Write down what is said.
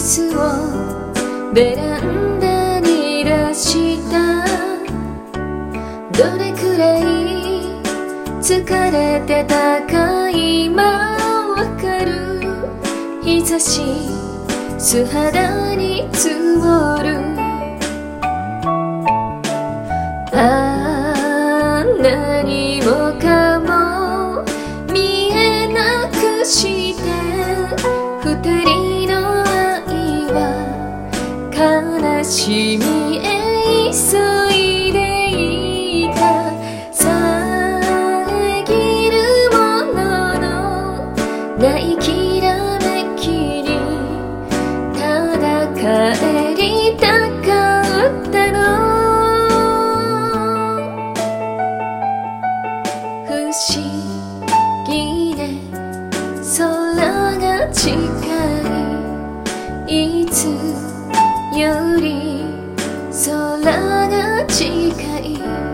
スをベランダに出した。どれくらい疲れてたか今わかる。日差し素肌に積もる。何もかも見えなくして二人の愛は悲しみへ急いでいた。遮るもののないきらめきにただ帰りたかったの。不思議ね、空が近い。いつより空が近い。